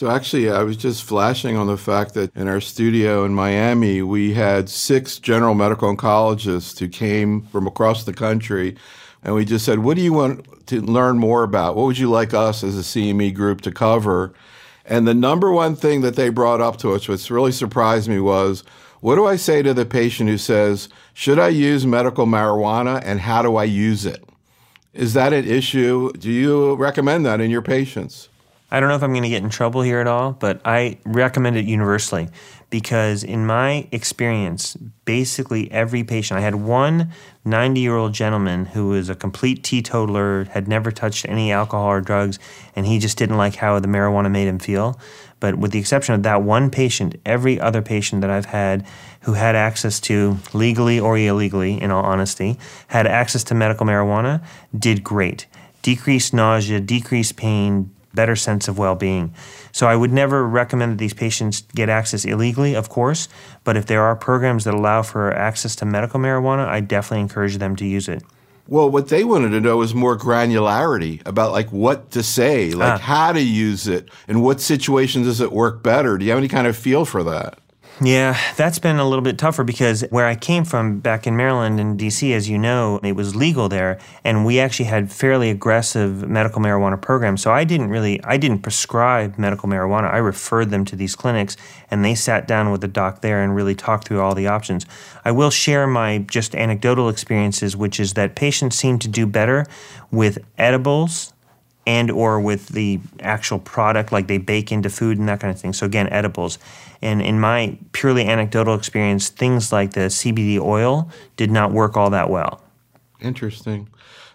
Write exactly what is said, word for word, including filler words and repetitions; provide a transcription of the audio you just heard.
So actually, I was just flashing on the fact that in our studio in Miami, we had six general medical oncologists who came from across the country, and we just said, what do you want to learn more about? What would you like us as a C M E group to cover? And the number one thing that they brought up to us, which really surprised me, was, what do I say to the patient who says, should I use medical marijuana and how do I use it? Is that an issue? Do you recommend that in your patients? I don't know if I'm going to get in trouble here at all, but I recommend it universally because in my experience, basically every patient, I had one ninety-year-old gentleman who was a complete teetotaler, had never touched any alcohol or drugs, and he just didn't like how the marijuana made him feel. But with the exception of that one patient, every other patient that I've had who had access to, legally or illegally, in all honesty, had access to medical marijuana, did great. Decreased nausea, decreased pain, better sense of well-being. So I would never recommend that these patients get access illegally, of course, but if there are programs that allow for access to medical marijuana, I definitely encourage them to use it. Well, what they wanted to know was more granularity about like what to say, like ah. how to use it, and what situations does it work better. Do you have any kind of feel for that? Yeah, that's been a little bit tougher because where I came from back in Maryland and D C, as you know, it was legal there, and we actually had fairly aggressive medical marijuana programs. So I didn't really, I didn't prescribe medical marijuana. I referred them to these clinics, and they sat down with the doc there and really talked through all the options. I will share my just anecdotal experiences, which is that patients seem to do better with edibles and or with the actual product, like they bake into food and that kind of thing. So again, edibles. And in my purely anecdotal experience, things like the C B D oil did not work all that well. Interesting.